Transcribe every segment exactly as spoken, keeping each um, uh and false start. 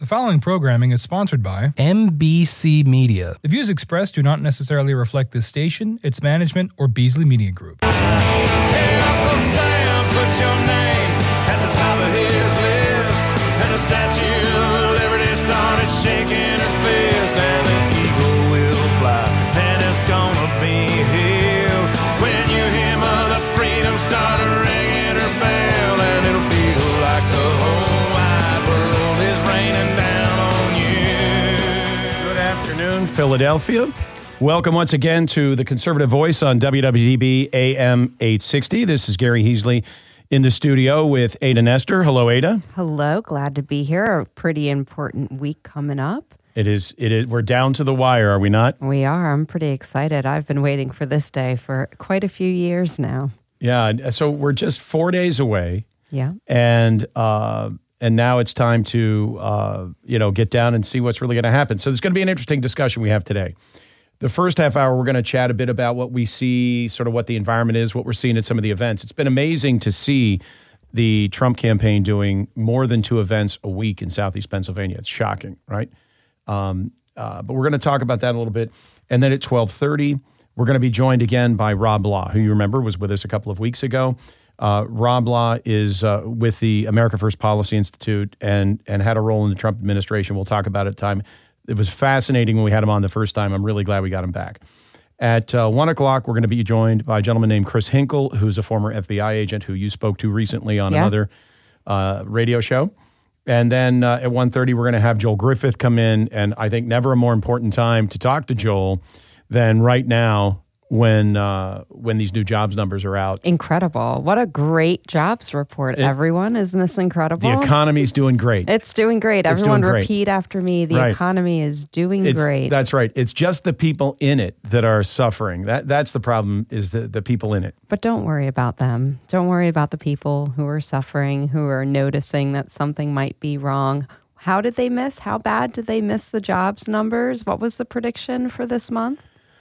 following programming is sponsored by M B C Media. The views expressed do not necessarily reflect this station, its management, or Beasley Media Group. Hey, Uncle Sam, put your name at the top of his list. And the Statue of Liberty started shaking her fist. And the eagle will fly, and it's gonna be here. When you hear Mother Freedom start ringing her bell, and it'll feel like the whole wide world is raining down on you. Good afternoon, Philadelphia. Welcome once again to the Conservative Voice on W W D B A M eight sixty. This is Gary Heasley in the studio with Ada Nestor. Hello, Ada. Hello. Glad to be here. A pretty important week coming up. It is. It is. We're down to the wire, are we not? We are. I'm pretty excited. I've been waiting for this day for quite a few years now. Yeah. So we're just four days away. Yeah. And uh, and now it's time to uh, you know get down and see what's really going to happen. So there's going to be an interesting discussion we have today. The first half hour, we're going to chat a bit about what we see, sort of what the environment is, what we're seeing at some of the events. It's been amazing to see the Trump campaign doing more than two events a week in Southeast Pennsylvania. It's shocking, right? Um, uh, but we're going to talk about that a little bit. And then at twelve thirty, we're going to be joined again by Rob Law, who you remember was with us a couple of weeks ago. Uh, Rob Law is uh, with the America First Policy Institute and, and had a role in the Trump administration. We'll talk about it at time. It was fascinating when we had him on the first time. I'm really glad we got him back. At uh, one o'clock, we're going to be joined by a gentleman named Chris Hinkle, who's a former F B I agent who you spoke to recently on yeah. another uh, radio show. And then uh, at one thirty, we're going to have Joel Griffith come in. And I think never a more important time to talk to Joel than right now when uh, when these new jobs numbers are out. Incredible. What a great jobs report, it, everyone. Isn't this incredible? The economy's doing great. It's doing great. It's Everyone doing great. repeat after me. The right. economy is doing it's, great. That's right. It's just the people in it that are suffering. That That's the problem, is the, the people in it. But don't worry about them. Don't worry about the people who are suffering, who are noticing that something might be wrong. How did they miss? How bad did they miss the jobs numbers? What was the prediction for this month?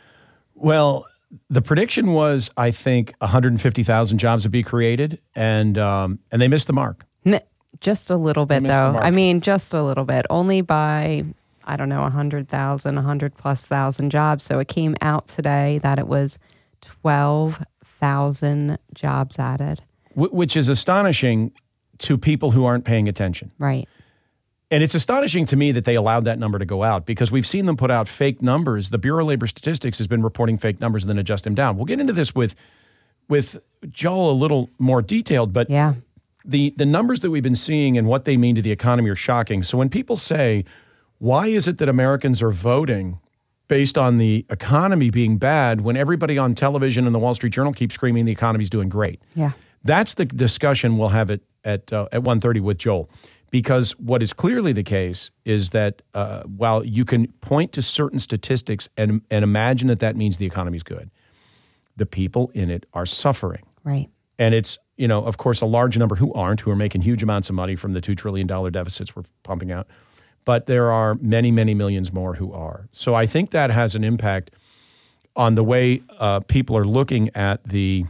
Well, the prediction was, I think, one hundred fifty thousand jobs would be created, and um, and they missed the mark. Just a little bit, though. I mean, just a little bit. Only by, I don't know, one hundred thousand, one hundred plus thousand jobs. So it came out today that it was twelve thousand jobs added. Which is astonishing to people who aren't paying attention. Right. And it's astonishing to me that they allowed that number to go out, because we've seen them put out fake numbers. The Bureau of Labor Statistics has been reporting fake numbers and then adjust them down. We'll get into this with with Joel a little more detailed, but yeah. the, the numbers that we've been seeing and what they mean to the economy are shocking. So when people say, why is it that Americans are voting based on the economy being bad when everybody on television and the Wall Street Journal keeps screaming the economy's doing great? Yeah. That's the discussion we'll have at, at, uh, at one thirty with Joel. Because what is clearly the case is that uh, while you can point to certain statistics and, and imagine that that means the economy's good, the people in it are suffering. Right. And it's, you know, of course, a large number who aren't, who are making huge amounts of money from the two trillion dollars deficits we're pumping out. But there are many, many millions more who are. So I think that has an impact on the way uh, people are looking at the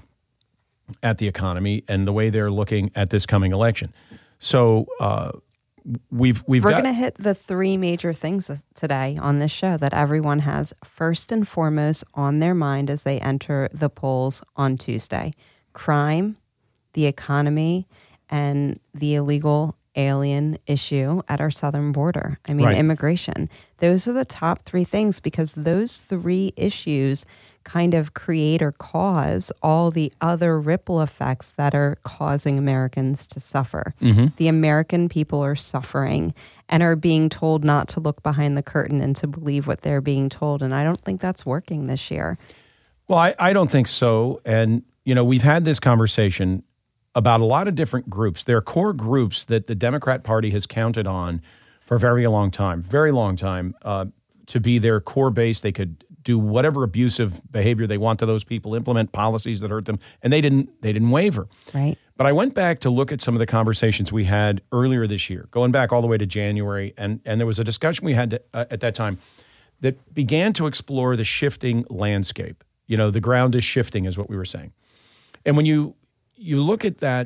at the economy and the way they're looking at this coming election. So uh, we've we've We're got, going to hit the three major things today on this show that everyone has first and foremost on their mind as they enter the polls on Tuesday: crime, the economy, and the illegal alien issue at our southern border. I mean, right. immigration. Those are the top three things, because those three issues kind of create or cause all the other ripple effects that are causing Americans to suffer. Mm-hmm. The American people are suffering and are being told not to look behind the curtain and to believe what they're being told. And I don't think that's working this year. Well, I, I don't think so. And, you know, we've had this conversation about a lot of different groups. There are core groups that the Democrat Party has counted on for a very long time, very long time, uh, to be their core base. They could do whatever abusive behavior they want to those people, implement policies that hurt them, and they didn't they didn't waver. Right. But I went back to look at some of the conversations we had earlier this year, going back all the way to January, and, and there was a discussion we had to, uh, at that time that began to explore the shifting landscape. You know, the ground is shifting is what we were saying. And when you you look at that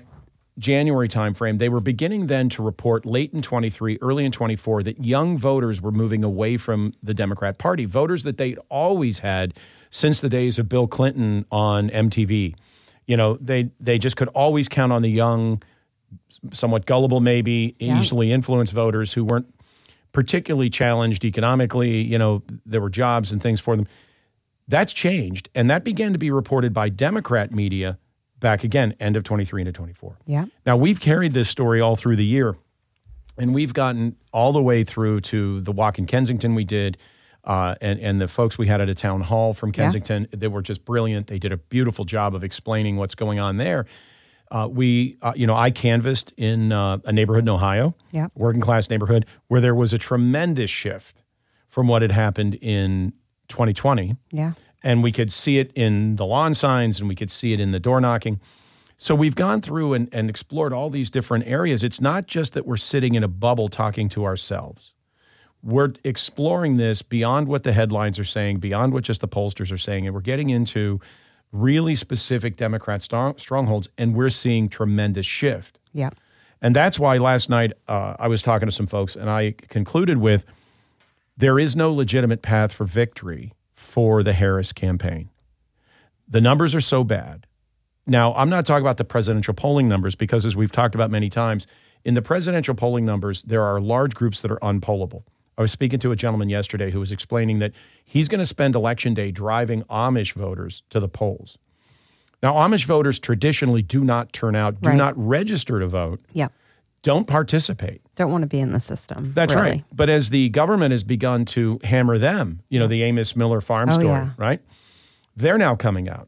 January timeframe, they were beginning then to report late in twenty-three, early in twenty-four, that young voters were moving away from the Democrat Party, voters that they'd always had since the days of Bill Clinton on M T V. You know, they they just could always count on the young, somewhat gullible maybe, Yeah. easily influenced voters who weren't particularly challenged economically. You know, there were jobs and things for them. That's changed, and that began to be reported by Democrat media back again, end of twenty-three into twenty-four. Yeah. Now, we've carried this story all through the year, and we've gotten all the way through to the walk in Kensington we did, uh, and, and the folks we had at a town hall from Kensington. Yeah. They were just brilliant. They did a beautiful job of explaining what's going on there. Uh, we, uh, you know, I canvassed in uh, a neighborhood in Ohio, Yeah. working class neighborhood, where there was a tremendous shift from what had happened in twenty twenty. Yeah. And we could see it in the lawn signs, and we could see it in the door knocking. So we've gone through and, and explored all these different areas. It's not just that we're sitting in a bubble talking to ourselves. We're exploring this beyond what the headlines are saying, beyond what just the pollsters are saying, and we're getting into really specific Democrat strong, strongholds, and we're seeing tremendous shift. Yeah. And that's why last night uh, I was talking to some folks, and I concluded with there is no legitimate path for victory for the Harris campaign. The numbers are so bad. Now, I'm not talking about the presidential polling numbers because, as we've talked about many times, in the presidential polling numbers, there are large groups that are unpollable. I was speaking to a gentleman yesterday who was explaining that he's going to spend Election Day driving Amish voters to the polls. Now, Amish voters traditionally do not turn out, do Right. not register to vote, Yeah. don't participate. Don't want to be in the system. That's really. right. But as the government has begun to hammer them, you know, the Amos Miller farm Oh, story, yeah. right? They're now coming out.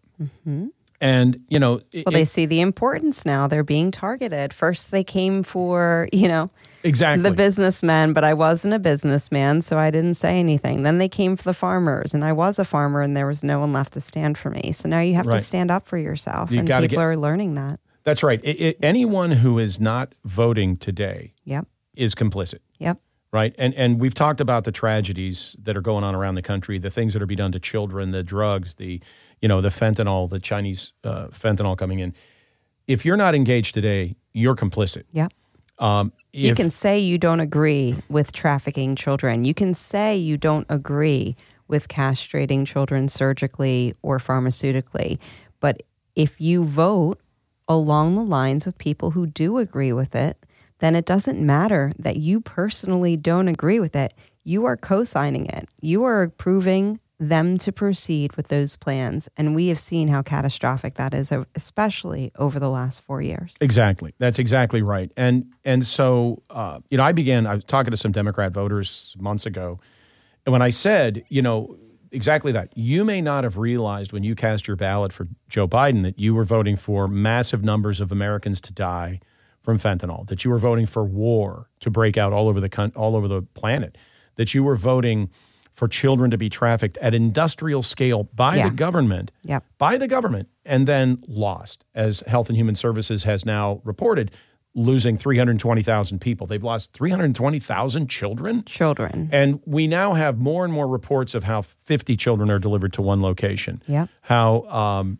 And, you know, it- Well, they it- see the importance now. They're being targeted. First, they came for, you know, exactly. the businessmen, but I wasn't a businessman, so I didn't say anything. Then they came for the farmers, and I was a farmer, and there was no one left to stand for me. So now you have Right. to stand up for yourself, You and gotta people get- are learning that. That's right. It, it, anyone who is not voting today Yep. is complicit. Yep. Right. And and we've talked about the tragedies that are going on around the country, the things that are being done to children, the drugs, the, you know, the fentanyl, the Chinese uh, fentanyl coming in. If you're not engaged today, you're complicit. Yep. Um, You if- can say you don't agree with trafficking children. You can say you don't agree with castrating children surgically or pharmaceutically. But if you vote along the lines with people who do agree with it, then it doesn't matter that you personally don't agree with it. You are co-signing it. You are approving them to proceed with those plans. And we have seen how catastrophic that is, especially over the last four years. Exactly. That's exactly right. And and so, uh, you know, I began, I was talking to some Democrat voters months ago. And when I said, you know, exactly that, you may not have realized when you cast your ballot for Joe Biden that you were voting for massive numbers of Americans to die from fentanyl, that you were voting for war to break out all over the con- all over the planet, that you were voting for children to be trafficked at industrial scale by Yeah. the government, Yep. by the government, and then lost, as Health and Human Services has now reported, losing three hundred twenty thousand people. They've lost three hundred twenty thousand children. Children. And we now have more and more reports of how fifty children are delivered to one location. Yep. How, um,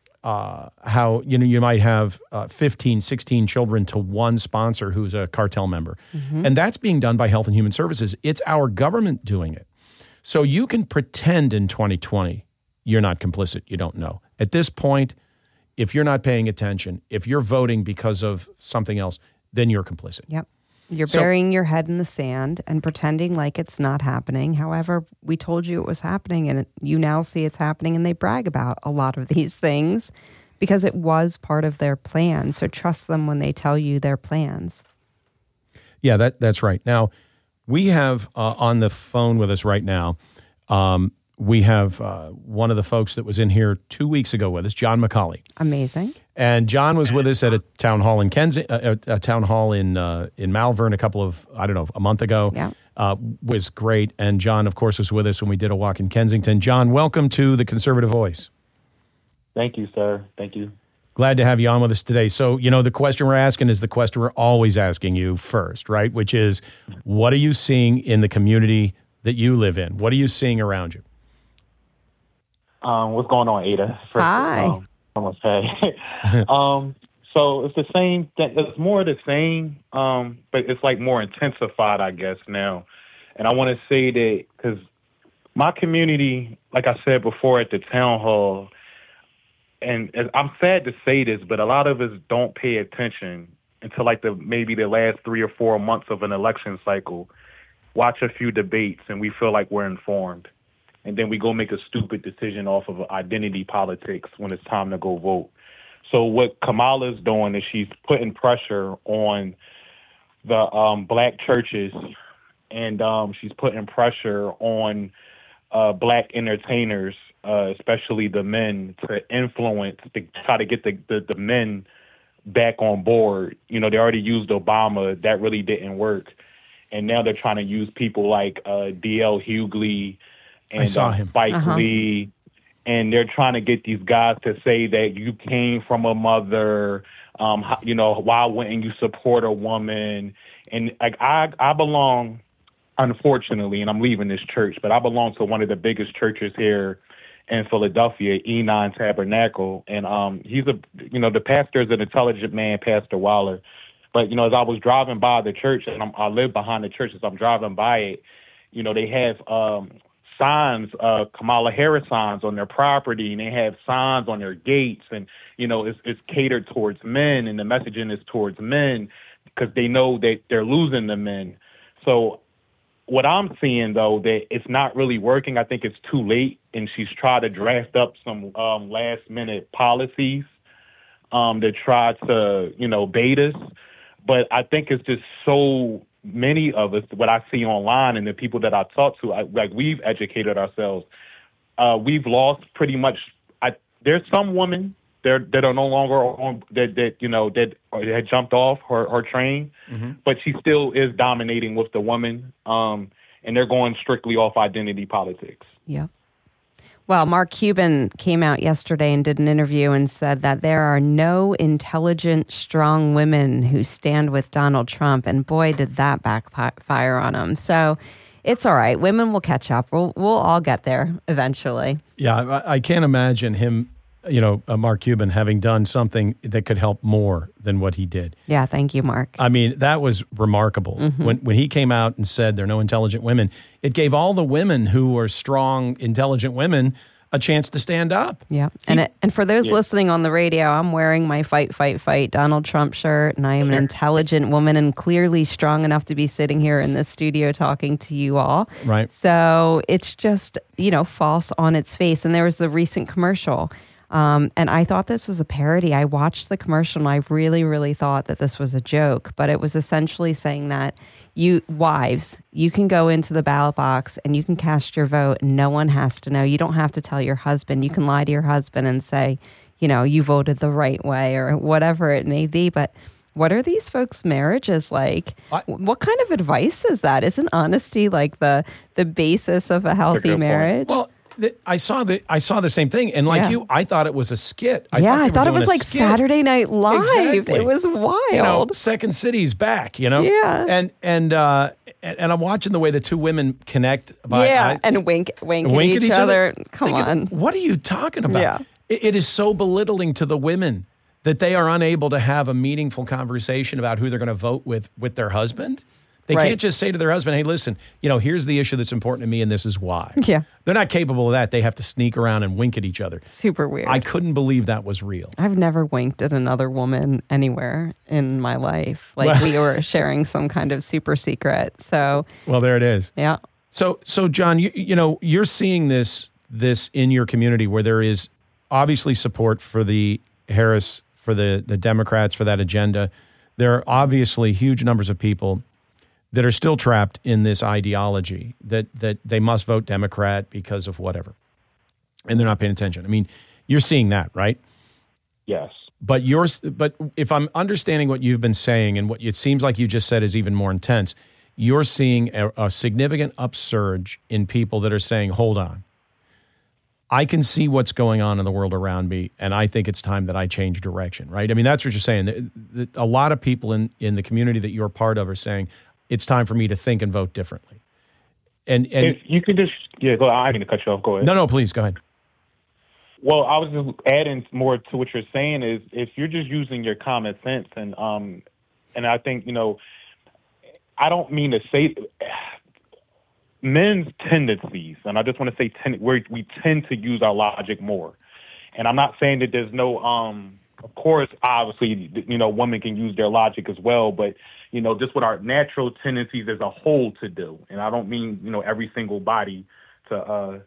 uh, how you know, you might have uh, fifteen, sixteen children to one sponsor who's a cartel member. And that's being done by Health and Human Services. It's our government doing it. So you can pretend in twenty twenty you're not complicit. You don't know. At this point, if you're not paying attention, if you're voting because of something else, then you're complicit. Yep. You're So- burying your head in the sand and pretending like it's not happening. However, we told you it was happening, and you now see it's happening, and they brag about a lot of these things because it was part of their plan. So trust them when they tell you their plans. Yeah, that that's right. Now, we have uh, on the phone with us right now, um, we have uh, one of the folks that was in here two weeks ago with us, John McCauley. Amazing. And John was with us at a town hall in Kensi- uh, a town hall in uh, in Malvern a couple of, I don't know, a month ago. Yeah. Uh, was great. And John, of course, was with us when we did a walk in Kensington. John, welcome to the Conservative Voice. Thank you, sir. Thank you. Glad to have you on with us today. So, you know, the question we're asking is the question we're always asking you first, right? Which is, what are you seeing in the community that you live in? What are you seeing around you? Um, what's going on, Ada? First, Hi. Um, almost hey. um, So it's the same thing. It's more the same, um, but it's like more intensified, I guess, now. And I want to say that because my community, like I said before at the town hall, and, and I'm sad to say this, but a lot of us don't pay attention until like the maybe the last three or four months of an election cycle. Watch a few debates, and we feel like we're informed. And then we go make a stupid decision off of identity politics when it's time to go vote. So what Kamala's doing is she's putting pressure on the um, black churches, and um, she's putting pressure on uh, black entertainers, uh, especially the men, to influence, to try to get the, the, the men back on board. You know, they already used Obama. That really didn't work. And now they're trying to use people like uh, D L Hughley and I saw uh, him. Spike Uh-huh. Lee. And they're trying to get these guys to say that you came from a mother, um, how- you know, why wouldn't you support a woman? And like I, I belong, unfortunately, and I'm leaving this church, but I belong to one of the biggest churches here in Philadelphia, E nine Tabernacle. And um, he's a, you know, the pastor is an intelligent man, Pastor Waller. But, you know, as I was driving by the church, and I'm, I live behind the church, as I'm driving by it, you know, they have um, signs, uh, Kamala Harris signs on their property, and they have signs on their gates, and, you know, it's, it's catered towards men, and the messaging is towards men because they know that they're losing the men. So what I'm seeing, though, that it's not really working. I think it's too late, and she's tried to draft up some um, last-minute policies um, to try to, you know, bait us. But I think it's just so many of us, what I see online and the people that I talk to, I, like we've educated ourselves. Uh, we've lost pretty much. I, there's some women that that are no longer on that that you know that had jumped off her, her train, mm-hmm. but she still is dominating with the women, um, and they're going strictly off identity politics. Yeah. Well, Mark Cuban came out yesterday and did an interview and said that there are no intelligent, strong women who stand with Donald Trump. And boy, did that backfire on him. So it's all right. Women will catch up. We'll, we'll all get there eventually. Yeah, I, I can't imagine him, you know, uh, Mark Cuban having done something that could help more than what he did. Yeah, thank you, Mark. I mean, that was remarkable. Mm-hmm. When when he came out and said there are no intelligent women, it gave all the women who are strong, intelligent women a chance to stand up. Yeah. And it, and for those yeah. listening on the radio, I'm wearing my Fight, Fight, Fight Donald Trump shirt, and I am an intelligent woman and clearly strong enough to be sitting here in this studio talking to you all. Right. So it's just, you know, false on its face. And there was the recent commercial. Um, and I thought this was a parody. I watched the commercial and I really, really thought that this was a joke, but it was essentially saying that you wives, you can go into the ballot box and you can cast your vote and no one has to know. You don't have to tell your husband. You can lie to your husband and say, you know, you voted the right way or whatever it may be. But what are these folks' marriages like? I, what kind of advice is that? Isn't honesty like the the basis of a healthy marriage? Well, I saw the I saw the same thing, and like yeah. you, I thought it was a skit. I yeah, thought I thought it was like skit. Saturday Night Live. Exactly. It was wild. You know, Second City's back. You know, yeah, and and uh, and, and I'm watching the way the two women connect. By, yeah, I, and wink, wink, wink at, at each, each other. other. Come Thinking, on, what are you talking about? Yeah. It, it is so belittling to the women that they are unable to have a meaningful conversation about who they're going to vote with with their husband. They right. can't just say to their husband, hey, listen, you know, here's the issue that's important to me and this is why. Yeah. They're not capable of that. They have to sneak around and wink at each other. Super weird. I couldn't believe that was real. I've never winked at another woman anywhere in my life. Like well, we were sharing some kind of super secret. So well, there it is. Yeah. So so John, you you know, you're seeing this this in your community where there is obviously support for the Harris, for the, the Democrats, for that agenda. There are obviously huge numbers of people that are still trapped in this ideology that that they must vote Democrat because of whatever. And they're not paying attention. I mean, you're seeing that, right? Yes. But you're, but if I'm understanding what you've been saying and what it seems like you just said is even more intense, you're seeing a, a significant upsurge in people that are saying, hold on, I can see what's going on in the world around me, and I think it's time that I change direction, right? I mean, that's what you're saying. A lot of people in, in the community that you're part of are saying, it's time for me to think and vote differently. And and if you could just, yeah, go, I didn't cut you off. Go ahead. No, no, please, go ahead. Well, I was just adding more to what you're saying is if you're just using your common sense and um and I think, you know, I don't mean to say men's tendencies, and I just want to say ten, we we tend to use our logic more. And I'm not saying that there's no um of course, obviously, you know, women can use their logic as well, but you know, just what our natural tendencies as a whole to do. And I don't mean, you know, every single body to uh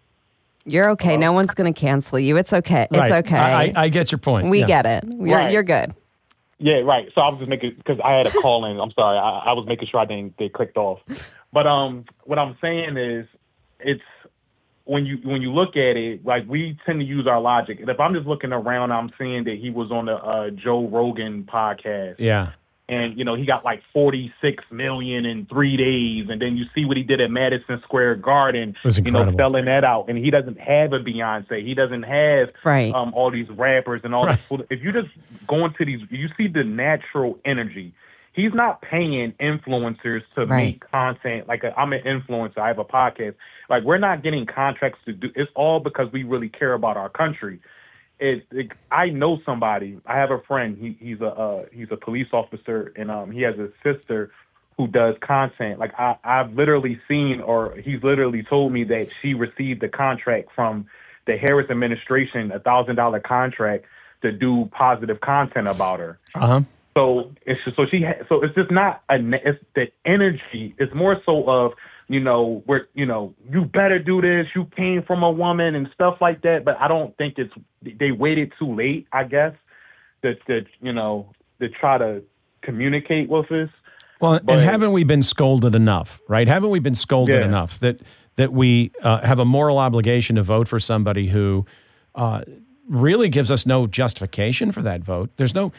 You're okay. Uh, no one's going to cancel you. It's okay. It's Right. okay. I, I, I get your point. we Yeah. get it. You're, Right. you're good. Yeah, right. So I was just making because I had a call in. I'm sorry. I, I was making sure I didn't get clicked off. But um, what I'm saying is, it's when you when you look at it, like we tend to use our logic. And if I'm just looking around, I'm seeing that he was on the uh, Joe Rogan podcast. Yeah. And, you know, he got like forty-six million in three days. And then you see what he did at Madison Square Garden, was you know, incredible. selling that out. And he doesn't have a Beyonce. He doesn't have Right. um, all these rappers and all Right. this. If you just go into these, you see the natural energy. He's not paying influencers to Right. make content. Like a, I'm an influencer. I have a podcast. Like we're not getting contracts to do. It's all because we really care about our country. It, it, I know somebody. I have a friend. He, he's a uh, he's a police officer, and um, he has a sister who does content. Like I, I've literally seen, or he's literally told me that she received a contract from the Harris administration, a thousand dollar contract to do positive content about her. Uh huh. So it's just, so she ha- so it's just not a ne- it's the energy. It's more so of, you know, we're, you know, you better do this. You came from a woman and stuff like that. But I don't think it's, they waited too late, I guess, that, that you know, to try to communicate with us. Well, But- and haven't we been scolded enough, right? Haven't we been scolded Yeah. enough that that we uh, have a moral obligation to vote for somebody who uh, really gives us no justification for that vote? There's no,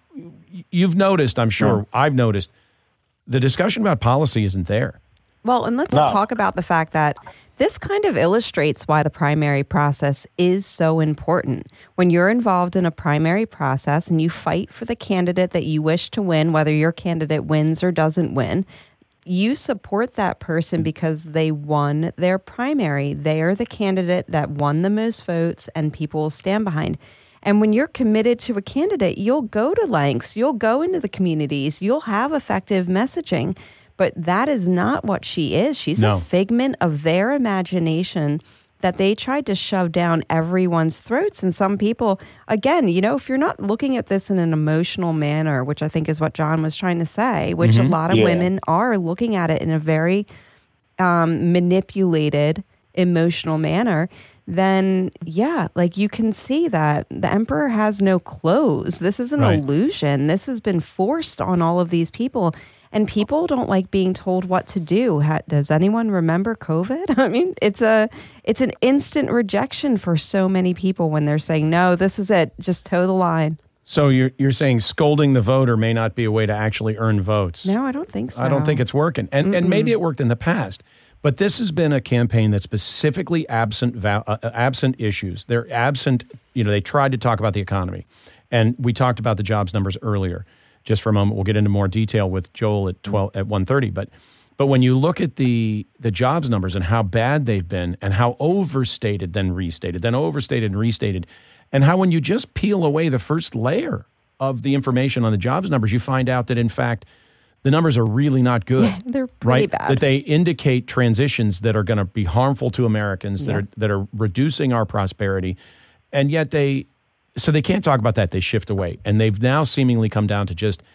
you've noticed, I'm sure, No. I've noticed, the discussion about policy isn't there. Well, and let's No. talk about the fact that this kind of illustrates why the primary process is so important. When you're involved in a primary process and you fight for the candidate that you wish to win, whether your candidate wins or doesn't win, you support that person because they won their primary. They are the candidate that won the most votes and people will stand behind. And when you're committed to a candidate, you'll go to lengths, you'll go into the communities, you'll have effective messaging. But that is not what she is. She's No. a figment of their imagination that they tried to shove down everyone's throats. And some people, again, you know, if you're not looking at this in an emotional manner, which I think is what John was trying to say, which a lot of Yeah. women are looking at it in a very um, manipulated, emotional manner, then yeah, like you can see that the emperor has no clothes. This is an Right. illusion. This has been forced on all of these people. And people don't like being told what to do. Ha- Does anyone remember COVID? I mean, it's a it's an instant rejection for so many people when they're saying, no, this is it. Just toe the line. So you're you're saying scolding the voter may not be a way to actually earn votes. No, I don't think so. I don't think it's working. And and maybe it worked in the past. But this has been a campaign that's specifically absent val- uh, absent issues. They're absent, you know, they tried to talk about the economy. And we talked about the jobs numbers earlier. Just for a moment, we'll get into more detail with Joel at twelve at one thirty. But but when you look at the the jobs numbers and how bad they've been and how overstated then restated, then overstated and restated, and how when you just peel away the first layer of the information on the jobs numbers, you find out that in fact the numbers are really not good. They're pretty right? bad. That they indicate transitions that are going to be harmful to Americans, that Yeah. are that are reducing our prosperity, and yet they so they can't talk about that. They shift away, and they've now seemingly come down to just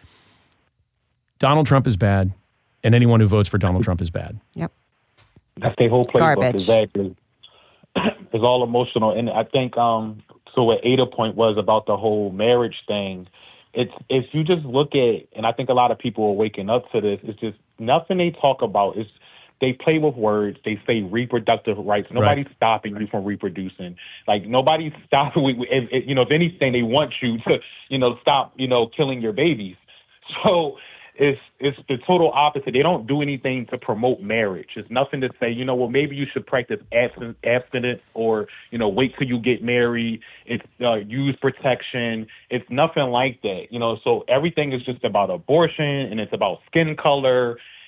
Donald Trump is bad, and anyone who votes for Donald Trump is bad. Yep. That's their whole playbook. Garbage. Exactly. It's all emotional, and I think um. So what Ada point was about the whole marriage thing. It's if you just look at, and I think a lot of people are waking up to this. It's just nothing they talk about is they play with words. They say reproductive rights. Nobody's Right. stopping you from reproducing. Like nobody's stopping. If, if, you know, if anything, they want you to, you know, stop, you know, killing your babies. So it's it's the total opposite. They don't do anything to promote marriage. It's nothing to say, you know, well, maybe you should practice abstinence, abstinence or, you know, wait till you get married. It's uh, use protection. It's nothing like that, you know. So everything is just about abortion and it's about skin color.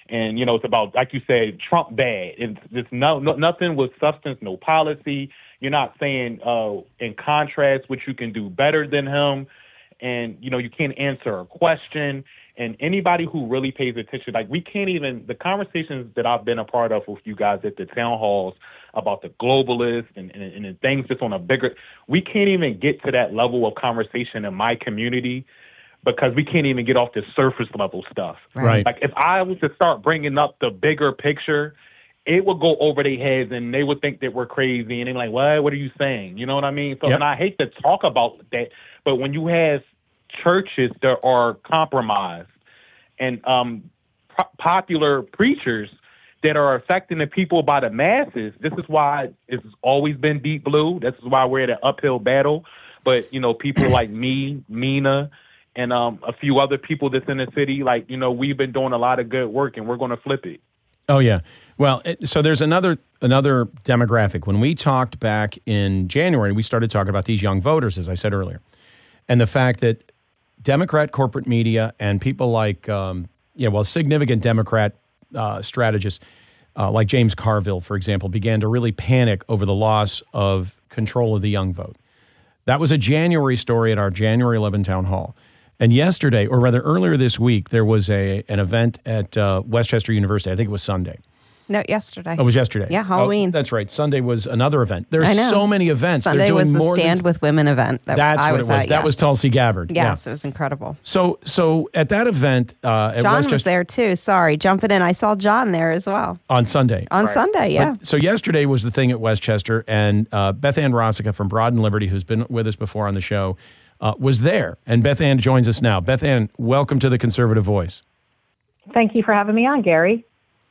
And, you know, it's about, like you said, Trump bad. It's just no, no nothing with substance, no policy. You're not saying uh, in contrast what you can do better than him. And, you know, you can't answer a question. And anybody who really pays attention, like we can't even, the conversations that I've been a part of with you guys at the town halls about the globalists and, and, and things just on a bigger, we can't even get to that level of conversation in my community because we can't even get off the surface level stuff. Right. Like if I was to start bringing up the bigger picture, it would go over their heads and they would think that we're crazy and they're like, what, what are you saying? You know what I mean? So, Yep. and I hate to talk about that, but when you have churches that are compromised and um, po- popular preachers that are affecting the people by the masses, this is why it's always been Deep Blue. This is why we're at an uphill battle. But, you know, people like me, Mina, and um, a few other people that's in the city, like, you know, we've been doing a lot of good work and we're going to flip it. Oh, yeah. Well, it, so there's another another demographic. When we talked back in January, we started talking about these young voters, as I said earlier, and the fact that Democrat corporate media and people like, um, you know, well, significant Democrat uh, strategists uh, like James Carville, for example, began to really panic over the loss of control of the young vote. That was a January story at our January eleventh town hall. And yesterday, or rather earlier this week, there was a an event at uh, Westchester University. I think it was Sunday. No, yesterday. Oh, it was yesterday. Yeah, Halloween. Oh, that's right. Sunday was another event. There's I know. so many events. Sunday They're doing was the more Stand than, with Women event. That That's I what was it was. At, that yes. was Tulsi Gabbard. Yes, Yeah. it was incredible. So, so at that event, uh, at John Westchester, was there too. Sorry, jumping in. I saw John there as well. on Sunday. On Sunday, yeah. But, so yesterday was the thing at Westchester, and uh, Beth Ann Rossica from Broad and Liberty, who's been with us before on the show, uh, was there. And Beth Ann joins us now. Beth Ann, welcome to the Conservative Voice. Thank you for having me on, Gary.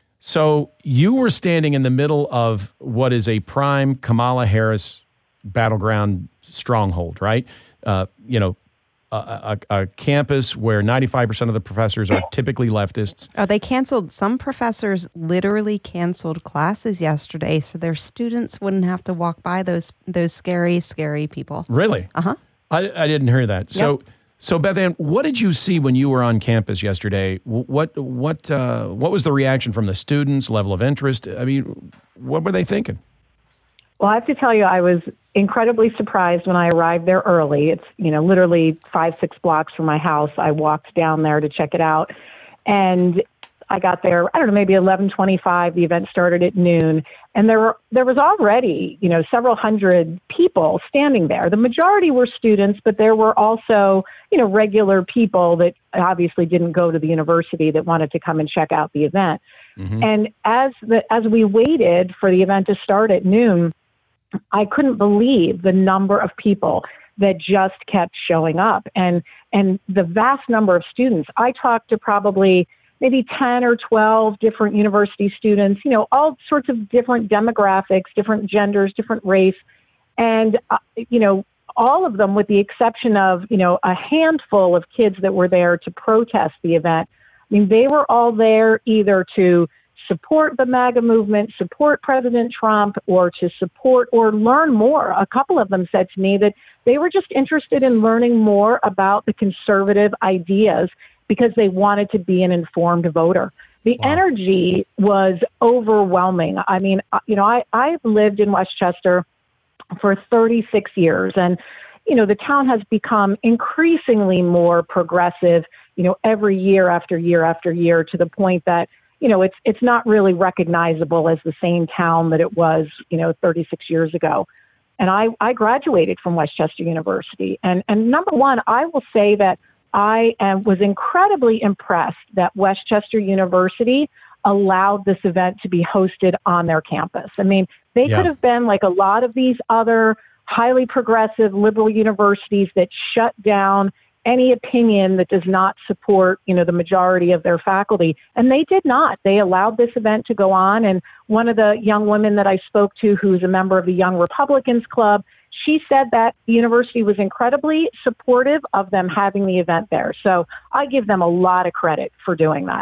So you were standing in the middle of what is a prime Kamala Harris battleground stronghold, right? Uh, you know, a, a, a campus where ninety-five percent of the professors are typically leftists. Oh, they canceled. Some professors literally canceled classes yesterday so their students wouldn't have to walk by those those scary, scary people. Really? Uh-huh. I, I didn't hear that. So, Yep. so Beth Ann, what did you see when you were on campus yesterday? What what uh, what was the reaction from the students? Level of interest? I mean, what were they thinking? Well, I have to tell you, I was incredibly surprised when I arrived there early. It's, you know, literally five, six blocks from my house. I walked down there to check it out. And I got there, I don't know, maybe eleven twenty-five. The event started at noon. And there were, there was already, you know, several hundred people standing there. The majority were students, but there were also, you know, regular people that obviously didn't go to the university that wanted to come and check out the event. Mm-hmm. And as the, as we waited for the event to start at noon, I couldn't believe the number of people that just kept showing up, and and the vast number of students. I talked to probably maybe ten or twelve different university students, you know, all sorts of different demographics, different genders, different race, and, uh, you know, all of them with the exception of, you know, a handful of kids that were there to protest the event. I mean, they were all there either to support the MAGA movement, support President Trump, or to support or learn more. A couple of them said to me that they were just interested in learning more about the conservative ideas because they wanted to be an informed voter. The wow. energy was overwhelming. I mean, you know, I, I've lived in Westchester for thirty-six years, and, you know, the town has become increasingly more progressive, you know, every year after year after year, to the point that, you know, it's it's not really recognizable as the same town that it was, you know, thirty-six years ago. And I, I graduated from Westchester University. And, and number one, I will say that I am, was incredibly impressed that Westchester University allowed this event to be hosted on their campus. I mean, they Yeah. could have been like a lot of these other highly progressive liberal universities that shut down any opinion that does not support, you know, the majority of their faculty. And they did not. They allowed this event to go on. And one of the young women that I spoke to, who's a member of the Young Republicans Club, she said that the university was incredibly supportive of them having the event there. So I give them a lot of credit for doing that.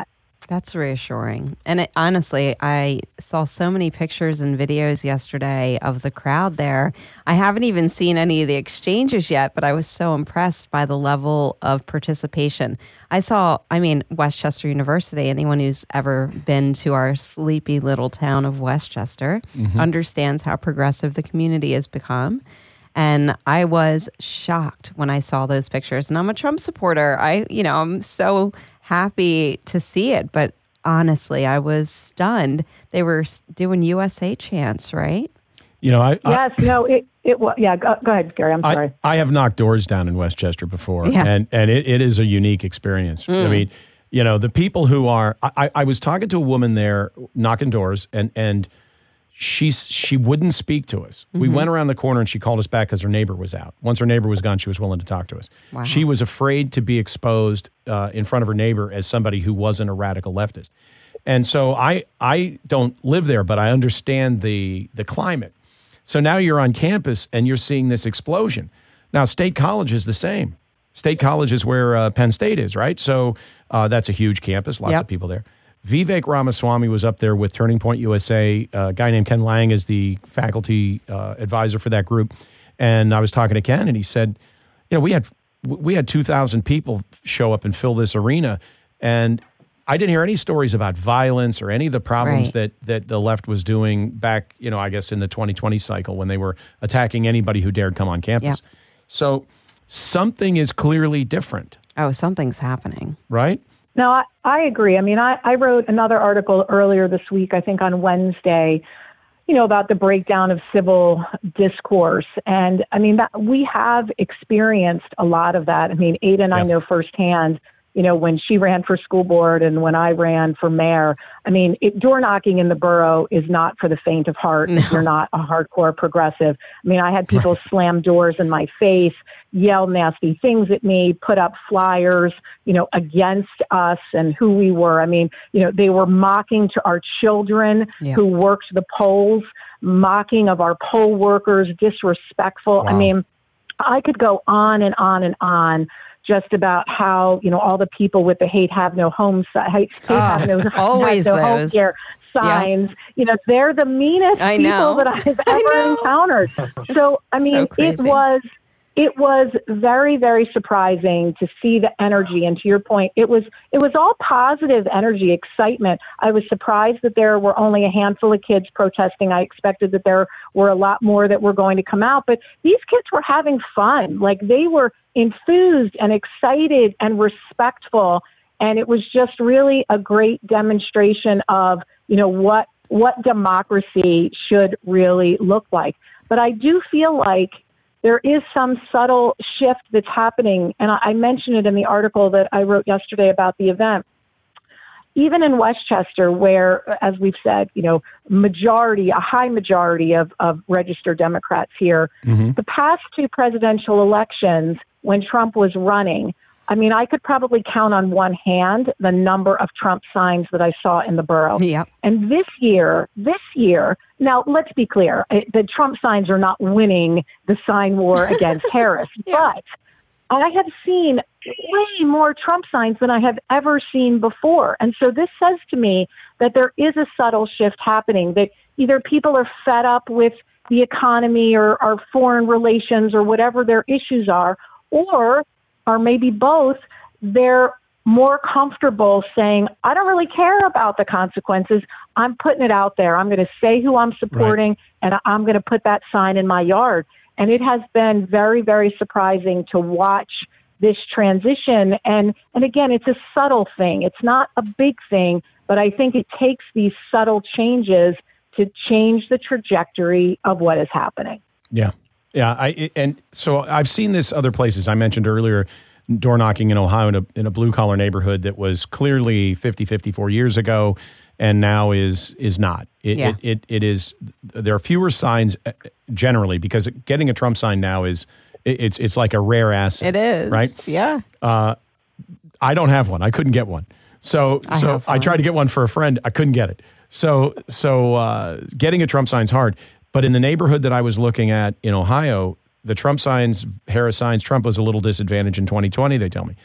That's reassuring. And it, honestly, I saw so many pictures and videos yesterday of the crowd there. I haven't even seen any of the exchanges yet, but I was so impressed by the level of participation. I saw, I mean, Westchester University, anyone who's ever been to our sleepy little town of Westchester mm-hmm. understands how progressive the community has become. And I was shocked when I saw those pictures. And I'm a Trump supporter. I, you know, I'm so happy to see it. But honestly, I was stunned. They were doing U S A chants, right? You know, I... Yes, I, no, it, it was... Yeah, go, go ahead, Gary. I'm sorry. I, I have knocked doors down in Westchester before. Yeah. And, and it, it is a unique experience. Mm. I mean, you know, the people who are... I, I was talking to a woman there knocking doors, and... and She she wouldn't speak to us. Mm-hmm. We went around the corner and she called us back because her neighbor was out. Once her neighbor was gone, she was willing to talk to us. Wow. She was afraid to be exposed uh, in front of her neighbor as somebody who wasn't a radical leftist. And so I I don't live there, but I understand the the climate. So now you're on campus and you're seeing this explosion. Now, State College is the same. State College is where uh, Penn State is, right? So uh, that's a huge campus, lots yep. of people there. Vivek Ramaswamy was up there with Turning Point U S A. A guy named Ken Lang is the faculty uh, advisor for that group. And I was talking to Ken, and he said, you know, we had we had two thousand people show up and fill this arena. And I didn't hear any stories about violence or any of the problems right. that, that the left was doing back, you know, I guess in the twenty twenty cycle when they were attacking anybody who dared come on campus. Yep. So something is clearly different. Oh, something's happening. Right? No, I, I agree. I mean, I, I wrote another article earlier this week, I think on Wednesday, you know, about the breakdown of civil discourse. And I mean, that, we have experienced a lot of that. I mean, Ada and yeah. I know firsthand, you know, when she ran for school board and when I ran for mayor. I mean, it, door knocking in the borough is not for the faint of heart no. if you're not a hardcore progressive. I mean, I had people right. slam doors in my face, yell nasty things at me, put up flyers, you know, against us and who we were. I mean, you know, they were mocking to our children yeah. who worked the polls, mocking of our poll workers, disrespectful. Wow. I mean, I could go on and on and on just about how, you know, all the people with the hate have no home, hate, hate oh, have no, always have no home those. care signs. Yeah. You know, they're the meanest I people know. that I've ever encountered. So, I mean, so it was... It was very, very surprising to see the energy. And to your point, it was it was all positive energy, excitement. I was surprised that there were only a handful of kids protesting. I expected that there were a lot more that were going to come out. But these kids were having fun. Like, they were enthused and excited and respectful. And it was just really a great demonstration of, you know, what what democracy should really look like. But I do feel like there is some subtle shift that's happening, and I mentioned it in the article that I wrote yesterday about the event. Even in Westchester, where, as we've said, you know, majority, a high majority of, of registered Democrats here, mm-hmm. the past two presidential elections, when Trump was running, I mean, I could probably count on one hand the number of Trump signs that I saw in the borough. Yep. And this year, this year, now let's be clear, the Trump signs are not winning the sign war against Harris, yeah. but I have seen way more Trump signs than I have ever seen before. And so this says to me that there is a subtle shift happening, that either people are fed up with the economy or our foreign relations or whatever their issues are, or or maybe both, they're more comfortable saying, I don't really care about the consequences. I'm putting it out there. I'm going to say who I'm supporting, right. and I'm going to put that sign in my yard. And it has been very, very surprising to watch this transition. And, and again, it's a subtle thing. It's not a big thing, but I think it takes these subtle changes to change the trajectory of what is happening. Yeah. Yeah, I and so I've seen this other places. I mentioned earlier door knocking in Ohio in a, in a blue-collar neighborhood that was clearly fifty, fifty-four years ago and now is is not. It, yeah. it, it, it is, there are fewer signs generally because getting a Trump sign now is, it, it's it's like a rare asset. It is. Right? Yeah. Uh, I don't have one. I couldn't get one. So I so I tried to get one for a friend. I couldn't get it. So, so uh, getting a Trump sign is hard. But in the neighborhood that I was looking at in Ohio, the Trump signs, Harris signs, Trump was a little disadvantaged in twenty twenty, they tell me.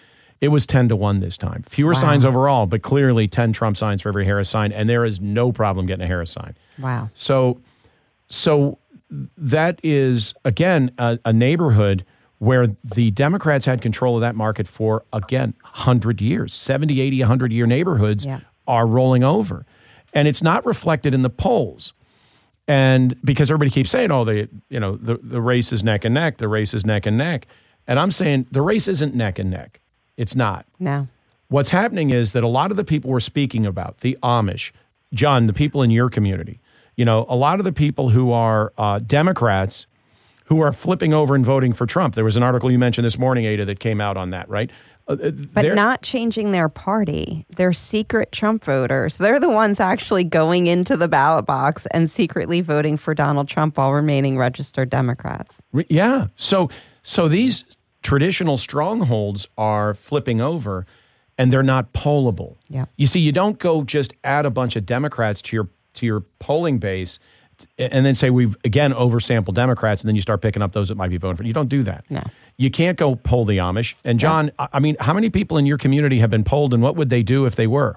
It was ten to one this time. Fewer Wow. signs overall, but clearly ten Trump signs for every Harris sign, and there is no problem getting a Harris sign. Wow. So, so that is, again, a, a neighborhood where the Democrats had control of that market for, again, one hundred years. seventy, eighty, one hundred-year neighborhoods Yeah. are rolling over. And it's not reflected in the polls. And because everybody keeps saying, oh, the, you know, the, the race is neck and neck, the race is neck and neck. And I'm saying the race isn't neck and neck. It's not. No. What's happening is that a lot of the people we're speaking about, the Amish, John, the people in your community, you know, a lot of the people who are uh, Democrats who are flipping over and voting for Trump. There was an article you mentioned this morning, Ada, that came out on that, right? Uh, But not changing their party. They're secret Trump voters. They're the ones actually going into the ballot box and secretly voting for Donald Trump while remaining registered Democrats. Yeah. So, so these traditional strongholds are flipping over, and they're not pollable. Yeah. You see, you don't go just add a bunch of Democrats to your to your polling base and then say we've, again, oversampled Democrats, and then you start picking up those that might be voting for you. You don't do that. No. You can't go poll the Amish. And, John, I I mean, how many people in your community have been polled, and what would they do if they were?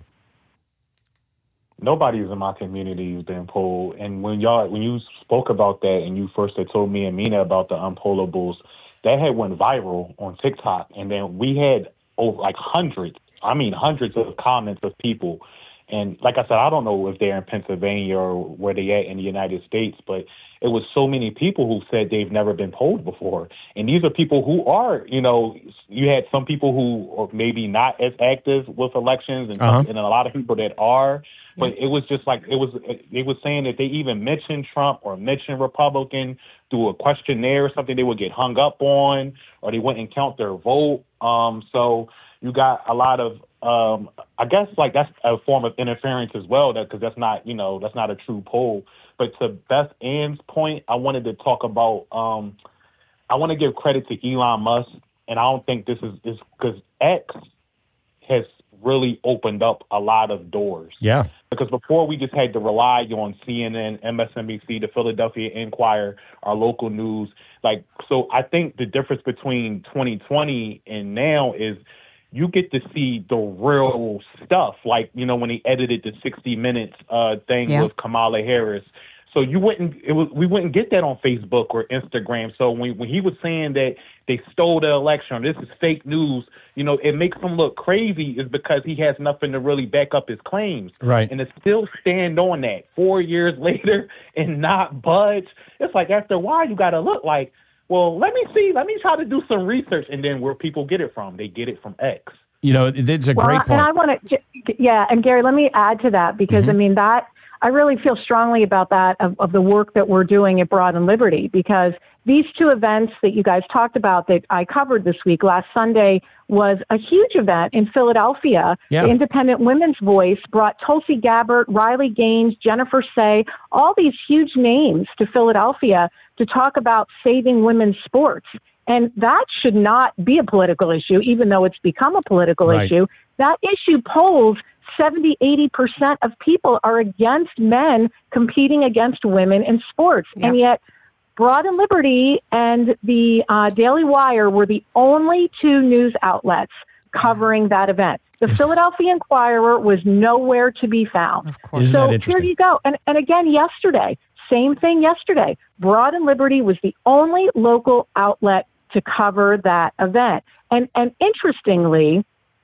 Nobody's in my community has been polled. And when y'all, when you spoke about that and you first had told me and Mina about the unpollables, that had went viral on TikTok. And then we had over like hundreds, I mean, hundreds of comments of people. And like I said, I don't know if they're in Pennsylvania or where they at in the United States, but it was so many people who said they've never been polled before. And these are people who are, you know, you had some people who are maybe not as active with elections and, Uh-huh. and a lot of people that are. But it was just like it was. They were saying that they even mentioned Trump or mentioned Republican through a questionnaire or something, they would get hung up on, or they wouldn't count their vote. Um, so you got a lot of, um, I guess, like that's a form of interference as well, that because that's not, you know, that's not a true poll. But to Beth Ann's point, I wanted to talk about. Um, I want to give credit to Elon Musk, and I don't think this is is because X has really opened up a lot of doors. Yeah. Because before we just had to rely on C N N, M S N B C, the Philadelphia Inquirer, our local news. Like, so I think the difference between twenty twenty and now is you get to see the real stuff. Like, you know, when he edited the sixty minutes uh, thing Yeah. with Kamala Harris. So you wouldn't, it was, we wouldn't get that on Facebook or Instagram. So when when he was saying that they stole the election, or this is fake news, you know, it makes him look crazy is because he has nothing to really back up his claims. Right. And to still stand on that four years later and not budge, it's like after a while you got to look like, well, let me see, let me try to do some research. And then where people get it from, they get it from X. You know, it's a Well, great point. and I want to, yeah, and Gary, let me add to that because Mm-hmm. I mean that I really feel strongly about that of, of the work that we're doing at Broad and Liberty, because these two events that you guys talked about that I covered this week, last Sunday was a huge event in Philadelphia. Yeah. The Independent Women's Voice brought Tulsi Gabbard, Riley Gaines, Jennifer Say, all these huge names to Philadelphia to talk about saving women's sports. And that should not be a political issue, even though it's become a political Right. issue. That issue polls seventy, eighty percent of people are against men competing against women in sports. Yeah. And yet Broad and Liberty and the uh, Daily Wire were the only two news outlets covering that event. The Is- Philadelphia Inquirer was nowhere to be found. Of course. Isn't So that here interesting? you go. And, and again, yesterday, same thing yesterday. Broad and Liberty was the only local outlet to cover that event. And, and interestingly,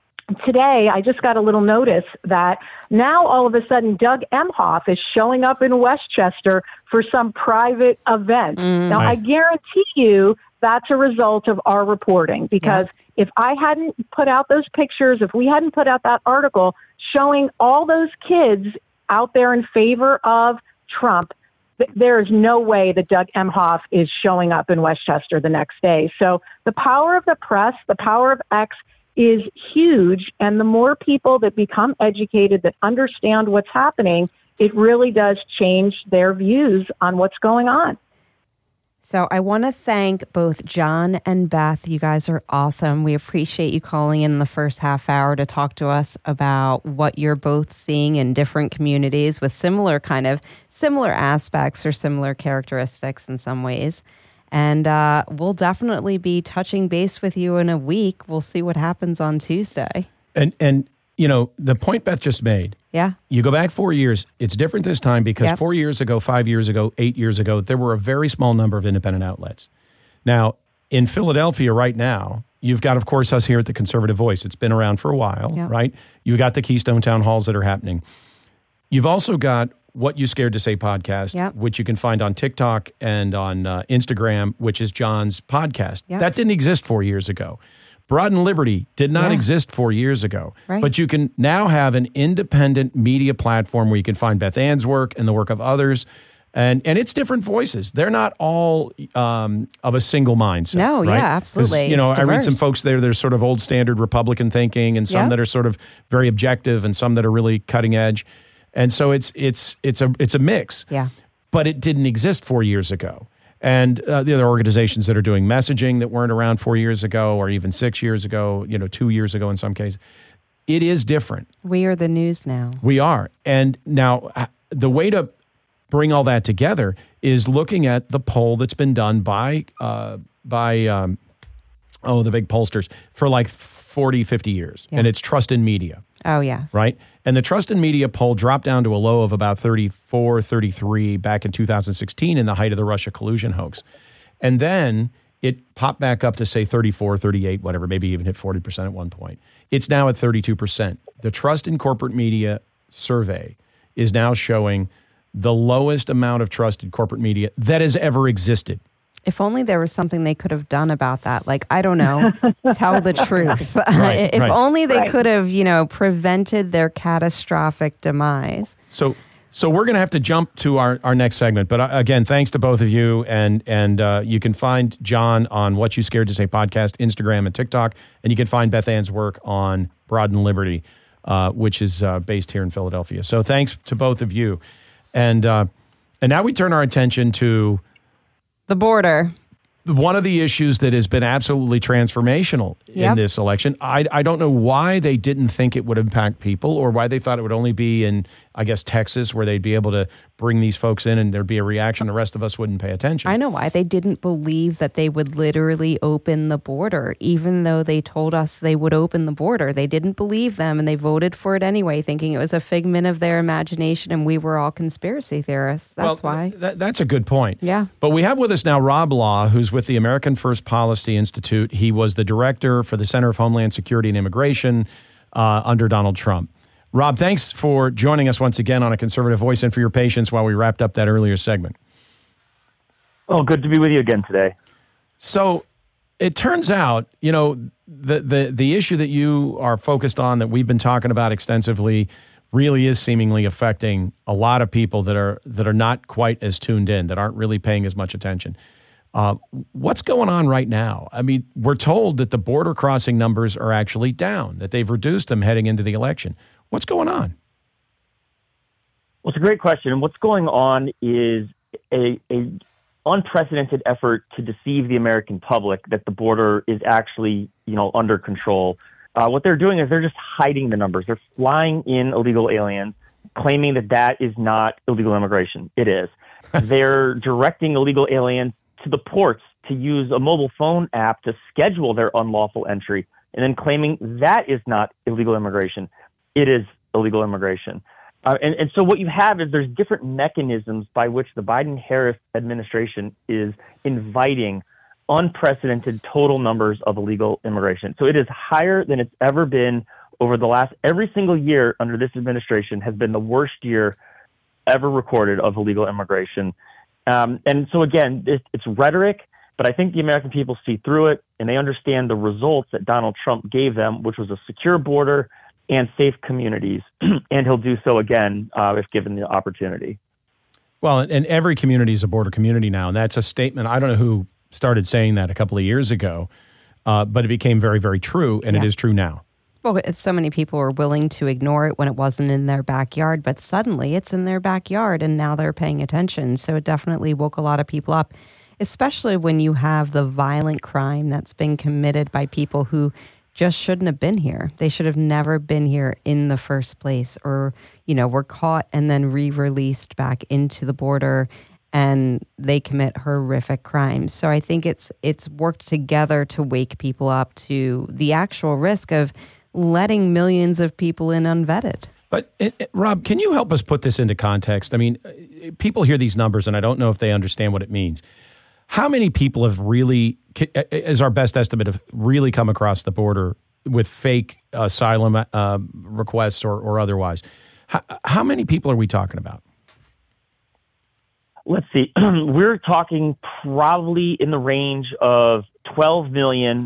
today, I just got a little notice that now all of a sudden Doug Emhoff is showing up in Westchester for some private event. Now, I Right. guarantee you that's a result of our reporting, because if I hadn't put out those pictures, if we hadn't put out that article showing all those kids out there in favor of Trump, th- there is no way that Doug Emhoff is showing up in Westchester the next day. So the power of the press, the power of X is huge. And the more people that become educated, that understand what's happening, it really does change their views on what's going on. So I want to thank both John and Beth. You guys are awesome. We appreciate you calling in the first half hour to talk to us about what you're both seeing in different communities with similar kind of similar aspects or similar characteristics in some ways. And uh, we'll definitely be touching base with you in a week. We'll see what happens on Tuesday. And, and you know, the point Beth just made, Yeah. you go back four years, it's different this time because Yep. four years ago, five years ago, eight years ago, there were a very small number of independent outlets. Now, in Philadelphia right now, you've got, of course, us here at the Conservative Voice. It's been around for a while, Yep. right? You got the Keystone Town Halls that are happening. You've also got What You Scared to Say podcast, Yep. which you can find on TikTok and on uh, Instagram, which is John's podcast. Yep. That didn't exist four years ago. Broad and Liberty did not Yeah. exist four years ago. Right. But you can now have an independent media platform where you can find Beth Ann's work and the work of others. And and it's different voices. They're not all um, of a single mindset. No, right? yeah, 'Cause, absolutely. You know, It's I read some diverse. folks there, there's sort of old standard Republican thinking and some Yep. that are sort of very objective and some that are really cutting edge. And so it's it's it's a it's a mix. Yeah. But it didn't exist four years ago. And uh, the other organizations that are doing messaging that weren't around four years ago or even six years ago, you know, two years ago in some cases, it is different. We are the news now. We are. And now uh, the way to bring all that together is looking at the poll that's been done by, uh, by um, oh, the big pollsters for like forty, fifty years. Yeah. And it's Trust in Media, Oh, yes. right? And the Trust in Media poll dropped down to a low of about thirty-four, thirty-three back in two thousand sixteen in the height of the Russia collusion hoax. And then it popped back up to say thirty-four, thirty-eight, whatever, maybe even hit forty percent at one point. It's now at thirty-two percent. The Trust in Corporate Media survey is now showing the lowest amount of trust in corporate media that has ever existed. If only there was something they could have done about that. Like, I don't know, tell the truth. Right, if right. only they Right. could have, you know, prevented their catastrophic demise. So so we're going to have to jump to our, our next segment. But uh, again, thanks to both of you. And and uh, you can find John on What You Scared to Say podcast, Instagram and TikTok. And you can find Beth Ann's work on Broad and Liberty, uh, which is uh, based here in Philadelphia. So thanks to both of you. And uh, and now we turn our attention to The border. one of the issues that has been absolutely transformational in Yep. this election. I, I don't know why they didn't think it would impact people or why they thought it would only be in, I guess, Texas, where they'd be able to bring these folks in and there'd be a reaction. The rest of us wouldn't pay attention. I know why. They didn't believe that they would literally open the border, even though they told us they would open the border. They didn't believe them, and they voted for it anyway, thinking it was a figment of their imagination, and we were all conspiracy theorists. That's Well, why. That, that's a good point. Yeah. But we have with us now Rob Law, who's with the American First Policy Institute. He was the director for the Center of Homeland Security and Immigration uh, under Donald Trump. Rob, thanks for joining us once again on A Conservative Voice and for your patience while we wrapped up that earlier segment. Oh, good to be with you again today. So it turns out, you know, the, the, the issue that you are focused on that we've been talking about extensively really is seemingly affecting a lot of people that are that are not quite as tuned in, that aren't really paying as much attention. Uh, what's going on right now? I mean, we're told that the border crossing numbers are actually down, that they've reduced them heading into the election. What's going on? Well, it's a great question. And what's going on is a, a unprecedented effort to deceive the American public that the border is actually, you know, under control. Uh, what they're doing is they're just hiding the numbers. They're flying in illegal aliens, claiming that that is not illegal immigration. It is. They're directing illegal aliens to the ports to use a mobile phone app to schedule their unlawful entry, and then claiming that is not illegal immigration. It is illegal immigration. Uh, and, and so what you have is there's different mechanisms by which the Biden-Harris administration is inviting unprecedented total numbers of illegal immigration. So it is higher than it's ever been over the last, every single year under this administration has been the worst year ever recorded of illegal immigration. Um, and so again, it, it's rhetoric, but I think the American people see through it and they understand the results that Donald Trump gave them, which was a secure border and safe communities. And he'll do so again uh, if given the opportunity. Well, and every community is a border community now, and that's a statement. I don't know who started saying that a couple of years ago, uh, but it became very, very true, and Yeah. it is true now. Well, it's so many people were willing to ignore it when it wasn't in their backyard, but suddenly it's in their backyard and now they're paying attention. So it definitely woke a lot of people up, especially when you have the violent crime that's been committed by people who just shouldn't have been here. They should have never been here in the first place, or, you know, were caught and then re-released back into the border and they commit horrific crimes. So I think it's it's worked together to wake people up to the actual risk of letting millions of people in unvetted. But, it, it, Rob, can you help us put this into context? I mean, people hear these numbers, and I don't know if they understand what it means. How many people have really, as our best estimate, have really come across the border with fake asylum uh, requests or, or otherwise? How, how many people are we talking about? Let's see. We're talking probably in the range of twelve million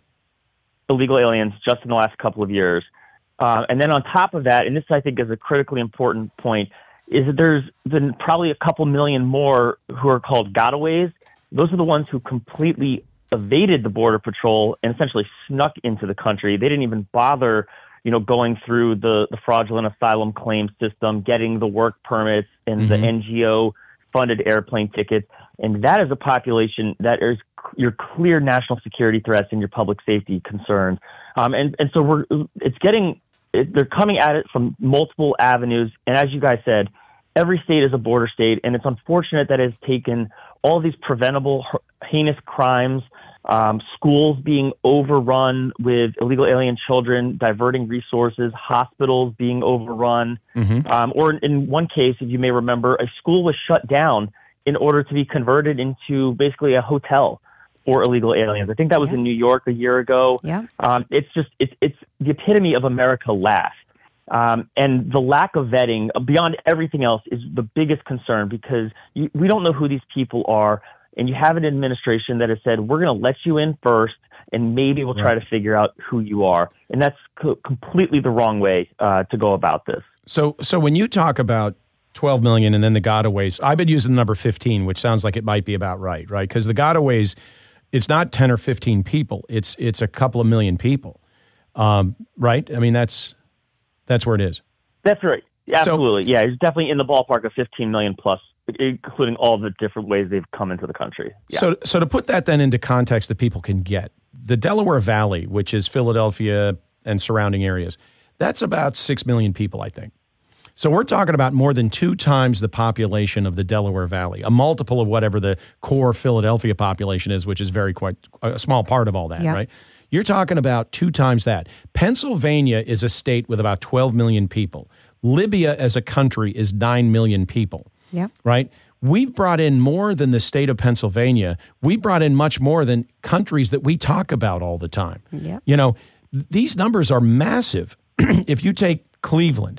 illegal aliens just in the last couple of years. Uh, and then on top of that, and this I think is a critically important point, is that there's been probably a couple million more who are called gotaways. Those are the ones who completely evaded the Border Patrol and essentially snuck into the country. They didn't even bother, you know, going through the, the fraudulent asylum claim system, getting the work permits and mm-hmm. the N G O funded airplane tickets. And that is a population that is your clear national security threats and your public safety concerns. Um, and, and so we're, it's getting, it, they're coming at it from multiple avenues. And as you guys said, every state is a border state. And it's unfortunate that it's taken all these preventable, heinous crimes, um, schools being overrun with illegal alien children, diverting resources, hospitals being overrun. Mm-hmm. Um, or in one case, if you may remember, a school was shut down in order to be converted into basically a hotel for illegal aliens. I think that was yeah. in New York a year ago. Yeah. Um, it's just, it's, it's the epitome of America last. Um, and the lack of vetting beyond everything else is the biggest concern because you, we don't know who these people are. And you have an administration that has said, we're going to let you in first and maybe we'll try right. to figure out who you are. And that's co- completely the wrong way uh, to go about this. So, so when you talk about twelve million and then the gotaways, I've been using the number fifteen, which sounds like it might be about right, right? Because the gotaways, it's not ten or fifteen people. It's, it's a couple of million people, um, right? I mean, that's, that's where it is. That's right. Absolutely. So, yeah, it's definitely in the ballpark of fifteen million plus, including all the different ways they've come into the country. Yeah. So, so to put that then into context that people can get, the Delaware Valley, which is Philadelphia and surrounding areas, that's about six million people, I think. So we're talking about more than two times the population of the Delaware Valley, a multiple of whatever the core Philadelphia population is, which is very quite a small part of all that, yeah. right? You're talking about two times that. Pennsylvania is a state with about twelve million people. Libya as a country is nine million people. Yeah. Right? We've brought in more than the state of Pennsylvania. We brought in much more than countries that we talk about all the time. Yeah. You know, th- these numbers are massive. If you take Cleveland,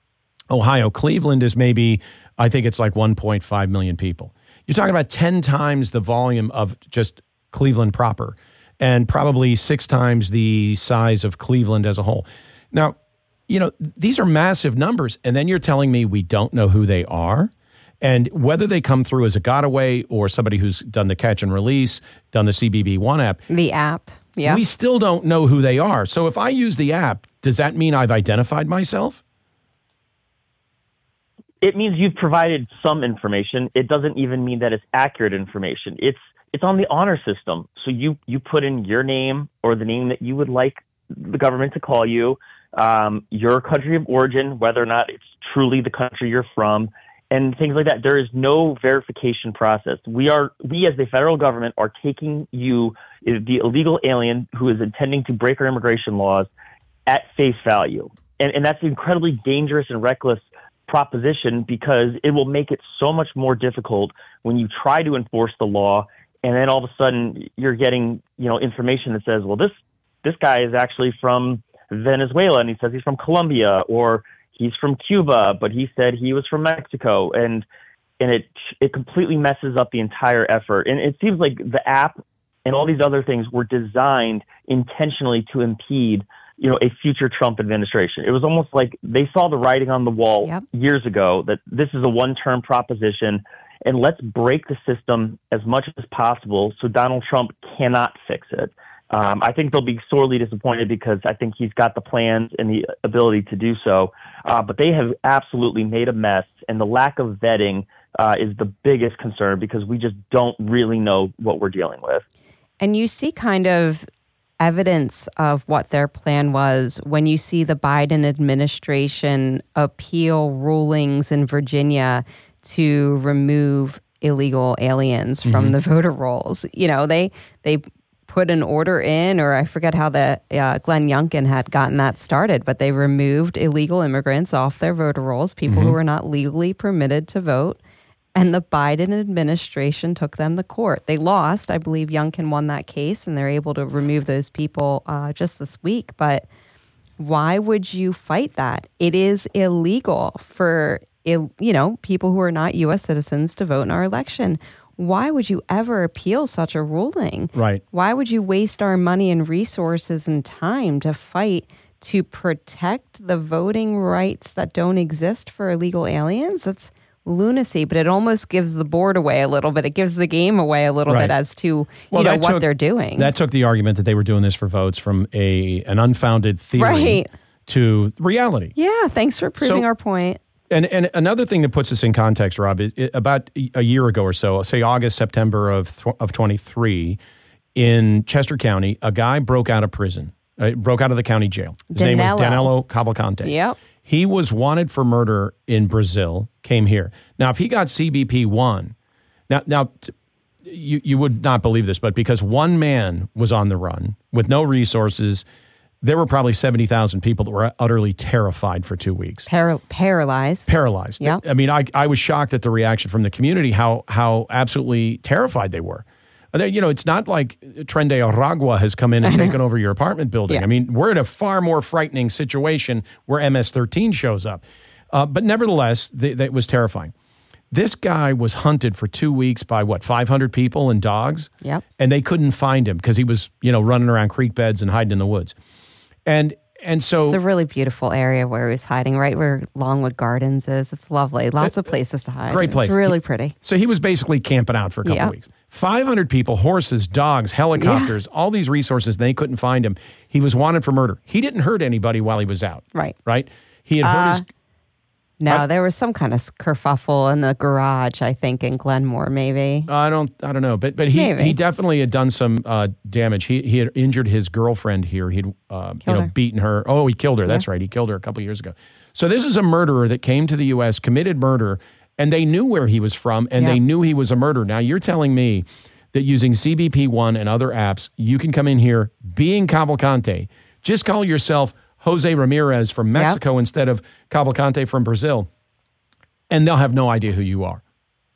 Ohio, Cleveland is maybe, I think it's like one point five million people. You're talking about ten times the volume of just Cleveland proper and probably six times the size of Cleveland as a whole. Now, you know, these are massive numbers. And then you're telling me we don't know who they are? And whether they come through as a gotaway or somebody who's done the catch and release, done the C B B one app. The app, yeah. We still don't know who they are. So if I use the app, does that mean I've identified myself? It means you've provided some information. It doesn't even mean that it's accurate information. It's it's on the honor system. So you, you put in your name or the name that you would like the government to call you, um, your country of origin, whether or not it's truly the country you're from, and things like that. There is no verification process. We are, we as the federal government are taking you, the illegal alien who is intending to break our immigration laws, at face value. And, and that's an incredibly dangerous and reckless proposition because it will make it so much more difficult when you try to enforce the law. And then all of a sudden you're getting, you know, information that says, well, this, this guy is actually from Venezuela and he says he's from Colombia, or he's from Cuba, but he said he was from Mexico. And, and it, it completely messes up the entire effort. And it seems like the app and all these other things were designed intentionally to impede, you know, a future Trump administration. It was almost like they saw the writing on the wall yep. years ago that this is a one-term proposition and let's break the system as much as possible so Donald Trump cannot fix it. Um, I think they'll be sorely disappointed because I think he's got the plans and the ability to do so. Uh, but they have absolutely made a mess, and the lack of vetting uh, is the biggest concern because we just don't really know what we're dealing with. And you see kind of evidence of what their plan was when you see the Biden administration appeal rulings in Virginia to remove illegal aliens from Mm-hmm. the voter rolls. You know, they they put an order in, or I forget how the uh, Glenn Youngkin had gotten that started, but they removed illegal immigrants off their voter rolls, people Mm-hmm. who were not legally permitted to vote. And the Biden administration took them to court. They lost. I believe Youngkin won that case, and they're able to remove those people uh, just this week. But why would you fight that? It is illegal for you know people who are not U S citizens to vote in our election. Why would you ever appeal such a ruling? Right. Why would you waste our money and resources and time to fight to protect the voting rights that don't exist for illegal aliens? That's lunacy, but it almost gives the board away a little bit. It gives the game away a little Right. bit as to you Well, know that what took- they're doing. That took the argument that they were doing this for votes from a an unfounded theory Right. to reality. yeah, thanks for proving So- our point. And and another thing that puts this in context, Rob, is it, about a year ago or so, say August, September of th- of twenty-three, in Chester County, a guy broke out of prison, uh, broke out of the county jail. His name was Danilo. Danilo Cavalcante. Yep. He was wanted for murder in Brazil, came here. Now, if he got C B P one, now, now t- you, you would not believe this, but because one man was on the run with no resources, there were probably seventy thousand people that were utterly terrified for two weeks. Par- paralyzed. Paralyzed. Yeah. I mean, I, I was shocked at the reaction from the community, how how absolutely terrified they were. They- You know, it's not like Tren de Aragua has come in and taken over your apartment building. Yeah. I mean, we're in a far more frightening situation where M S thirteen shows up. Uh, but nevertheless, th- that was terrifying. This guy was hunted for two weeks by, what, five hundred people and dogs? Yep. And they couldn't find him because he was, you know, running around creek beds and hiding in the woods. And and so... It's a really beautiful area where he was hiding, right where Longwood Gardens is. It's lovely. Lots of places to hide. Great place. It's really pretty. So he was basically camping out for a couple Yeah. of weeks. five hundred people, horses, dogs, helicopters, all these resources. They couldn't find him. He was wanted for murder. He didn't hurt anybody while he was out. Right. Right? He had hurt Uh, his... No, I- there was some kind of kerfuffle in the garage, I think, in Glenmore, maybe. I don't I don't know. But but he, Maybe. he definitely had done some uh, damage. He he had injured his girlfriend here. He'd uh, you Killed know her. beaten her. Oh, he killed her. That's right. He killed her a couple of years ago. So this is a murderer that came to the U S, committed murder, and they knew where he was from, and Yeah. they knew he was a murderer. Now you're telling me that using C B P one and other apps, you can come in here being Cavalcante. Just call yourself Jose Ramirez from Mexico instead of Cavalcante from Brazil, and they'll have no idea who you are.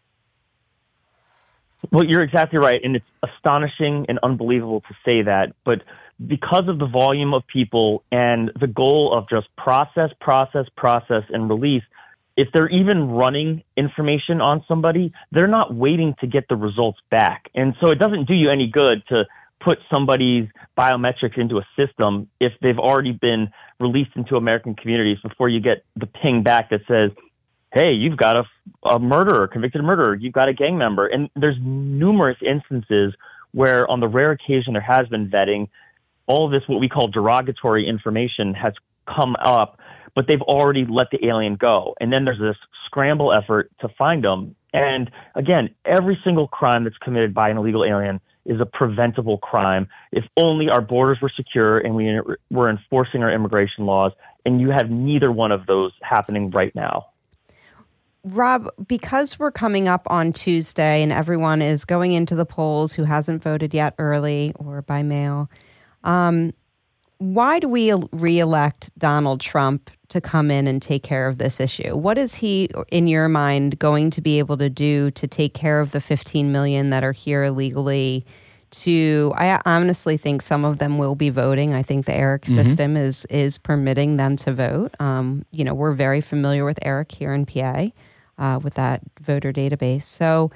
Well, you're exactly right, and it's astonishing and unbelievable to say that, but because of the volume of people and the goal of just process, process, process, and release, if they're even running information on somebody, they're not waiting to get the results back. And so it doesn't do you any good to put somebody's biometrics into a system if they've already been released into American communities before you get the ping back that says, hey, you've got a, a murderer, convicted murderer, you've got a gang member. And there's numerous instances where on the rare occasion there has been vetting, all of this, what we call derogatory information, has come up, but they've already let the alien go. And then there's this scramble effort to find them. And again, every single crime that's committed by an illegal alien is a preventable crime if only our borders were secure and we were enforcing our immigration laws. And you have neither one of those happening right now. Rob, because we're coming up on Tuesday and everyone is going into the polls who hasn't voted yet early or by mail, um, why do we reelect Donald Trump to come in and take care of this issue? What is he, in your mind, going to be able to do to take care of the fifteen million that are here illegally? To, I honestly think some of them will be voting. I think the ERIC Mm-hmm. system is is permitting them to vote. Um, you know, we're very familiar with ERIC here in P A. Uh, with that voter database. So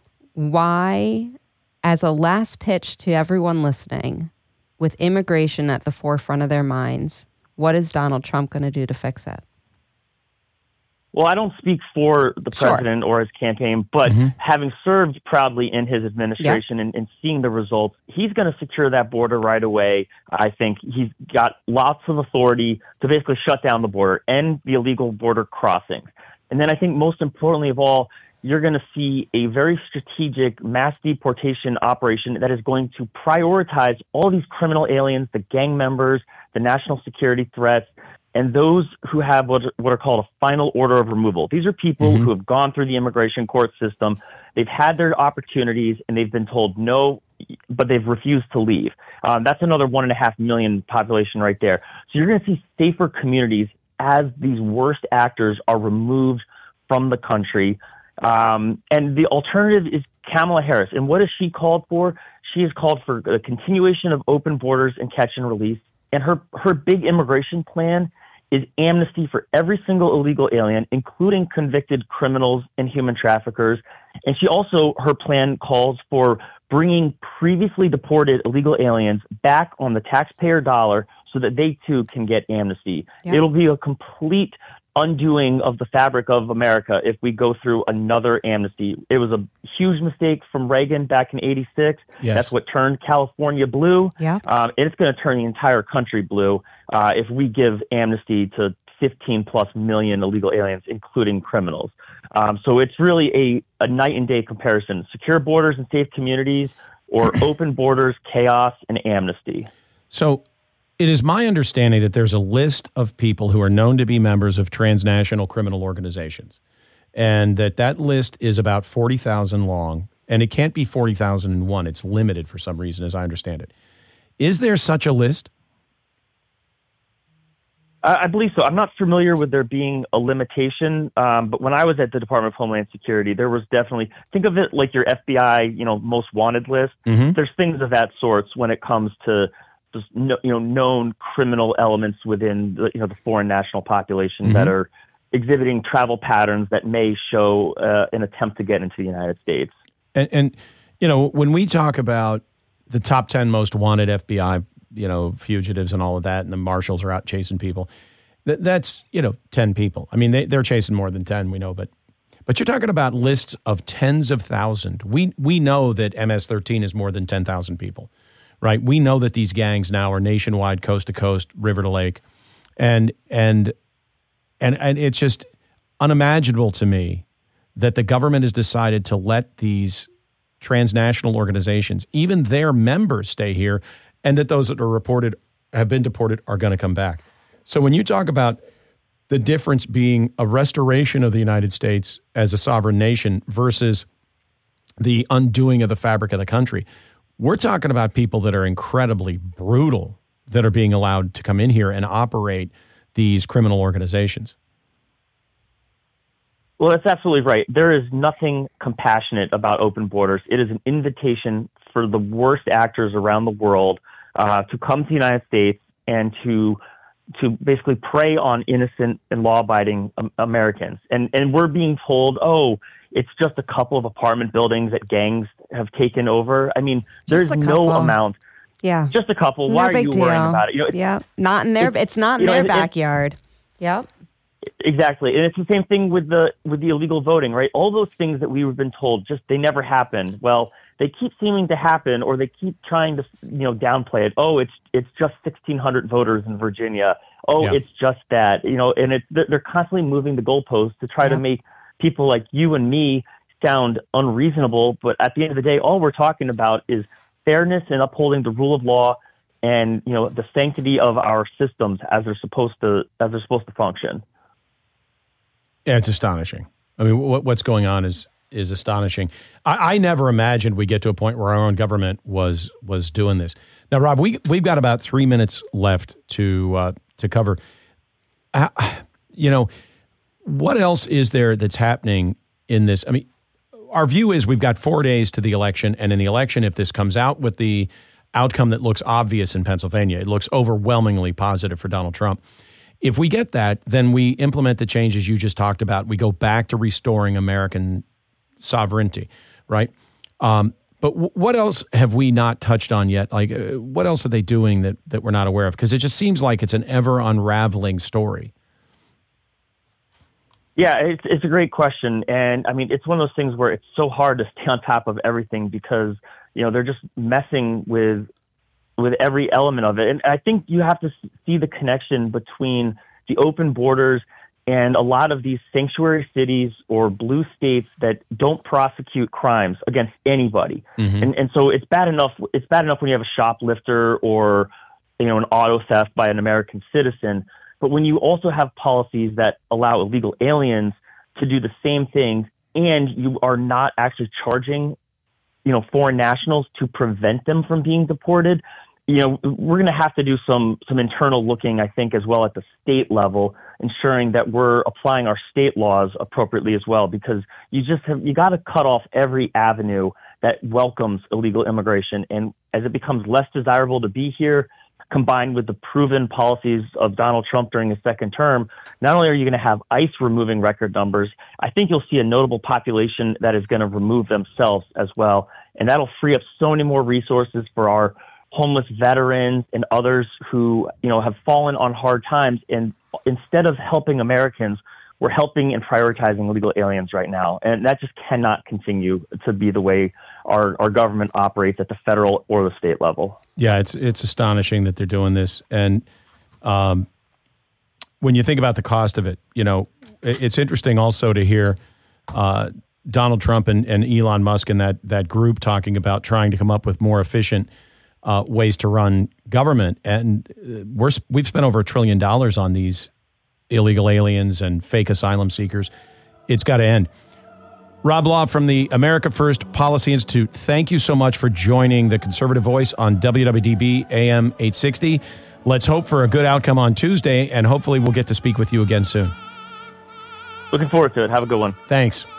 why, as a last pitch to everyone listening, with immigration at the forefront of their minds, what is Donald Trump going to do to fix it? Well, I don't speak for the Sure. president or his campaign, but Mm-hmm. having served proudly in his administration and, and seeing the results, he's going to secure that border right away. I think he's got lots of authority to basically shut down the border, end the illegal border crossings. And then I think most importantly of all, you're going to see a very strategic mass deportation operation that is going to prioritize all these criminal aliens, the gang members, the national security threats, and those who have what, what are called a final order of removal. These are people Mm-hmm. who have gone through the immigration court system. They've had their opportunities, and they've been told no, but they've refused to leave. Um, that's another one and a half million population right there. So you're going to see safer communities as these worst actors are removed from the country. Um, and the alternative is Kamala Harris. And what has she called for? She has called for a continuation of open borders and catch and release. And her, her big immigration plan is amnesty for every single illegal alien, including convicted criminals and human traffickers. And she also, her plan calls for bringing previously deported illegal aliens back on the taxpayer dollar so that they too can get amnesty. Yep. It'll be a complete undoing of the fabric of America if we go through another amnesty. It was a huge mistake from Reagan back in eighty-six. Yes. That's what turned California blue. Yeah. Um, and it's going to turn the entire country blue uh, if we give amnesty to fifteen plus million illegal aliens, including criminals. Um, so it's really a, a night and day comparison. Secure borders and safe communities, or open borders, chaos, and amnesty. So it is my understanding that there's a list of people who are known to be members of transnational criminal organizations, and that that list is about forty thousand long, and it can't be forty thousand one. It's limited for some reason, as I understand it. Is there such a list? I I believe so. I'm not familiar with there being a limitation, um, but when I was at the Department of Homeland Security, there was definitely, think of it like your F B I, you know, most wanted list. Mm-hmm. There's things of that sorts when it comes to just no, you know, known criminal elements within the, you know, the foreign national population Mm-hmm. that are exhibiting travel patterns that may show uh, an attempt to get into the United States. And, and, you know, when we talk about the top ten most wanted F B I, you know, fugitives and all of that, and the marshals are out chasing people, that, that's, you know, ten people. I mean, they, they're chasing more than ten, we know, but but you're talking about lists of tens of thousands. We, we know that M S thirteen is more than ten thousand people, right? We know that these gangs now are nationwide, coast to coast, river to lake. And, and, and, and it's just unimaginable to me that the government has decided to let these transnational organizations, even their members, stay here, and that those that are reported have been deported are going to come back. So when you talk about the difference being a restoration of the United States as a sovereign nation versus the undoing of the fabric of the country, we're talking about people that are incredibly brutal that are being allowed to come in here and operate these criminal organizations. Well, that's absolutely right. There is nothing compassionate about open borders. It is an invitation for the worst actors around the world uh, to come to the United States and to to basically prey on innocent and law-abiding um, Americans. And and we're being told, oh, it's just a couple of apartment buildings that gangs have taken over. I mean, there's Just a no couple. amount. Yeah. Just a couple. No Why are big you deal. worrying about it? You know, it's, yeah. Not in their, it's- it's not in you know, their and it- backyard. Yep. Exactly. And it's the same thing with the with the illegal voting, right? All those things that we've been told, just they never happened. Well, they keep seeming to happen, or they keep trying to, you know, downplay it. Oh, it's it's just sixteen hundred voters in Virginia. Oh, Yeah. it's just that, you know, and it's they're constantly moving the goalposts to try Yeah. to make people like you and me sound unreasonable. But at the end of the day, all we're talking about is fairness and upholding the rule of law, and, you know, the sanctity of our systems as they're supposed to as they're supposed to function. Yeah, it's astonishing. I mean, what, what's going on is is astonishing. I, I never imagined we get to a point where our own government was was doing this. Now, Rob, we we've got about three minutes left to uh, to cover. Uh, you know, what else is there that's happening in this? I mean, our view is we've got four days to the election, and in the election, if this comes out with the outcome that looks obvious in Pennsylvania, it looks overwhelmingly positive for Donald Trump. If we get that, then we implement the changes you just talked about. We go back to restoring American sovereignty, right? Um, but w- what else have we not touched on yet? Like, uh, what else are they doing that, that we're not aware of? Because it just seems like it's an ever unraveling story. Yeah, it's it's a great question, and I mean, it's one of those things where it's so hard to stay on top of everything because, you know, they're just messing with with every element of it. And I think you have to see the connection between the open borders and a lot of these sanctuary cities or blue states that don't prosecute crimes against anybody. Mm-hmm. And and so it's bad enough it's bad enough when you have a shoplifter or, you know, an auto theft by an American citizen. But when you also have policies that allow illegal aliens to do the same things, and you are not actually charging, you know, foreign nationals to prevent them from being deported, you know, we're going to have to do some some internal looking, I think, as well at the state level, ensuring that we're applying our state laws appropriately as well, because you just have, you got to cut off every avenue that welcomes illegal immigration. And as it becomes less desirable to be here, combined with the proven policies of Donald Trump during his second term, not only are you going to have ICE removing record numbers, I think you'll see a notable population that is going to remove themselves as well. And that'll free up so many more resources for our homeless veterans and others who, you know, have fallen on hard times. And instead of helping Americans, we're helping and prioritizing illegal aliens right now. And that just cannot continue to be the way our, our government operates at the federal or the state level. Yeah, it's it's astonishing that they're doing this. And um, when you think about the cost of it, you know, it's interesting also to hear uh, Donald Trump and, and Elon Musk and that that group talking about trying to come up with more efficient uh, ways to run government. And we're we've spent over a trillion dollars on these illegal aliens and fake asylum seekers. It's got to end. Rob Law from the America First Policy Institute, thank you so much for joining the Conservative Voice on W W D B A M eight sixty. Let's hope for a good outcome on Tuesday, and hopefully we'll get to speak with you again soon. Looking forward to it. Have a good one. Thanks.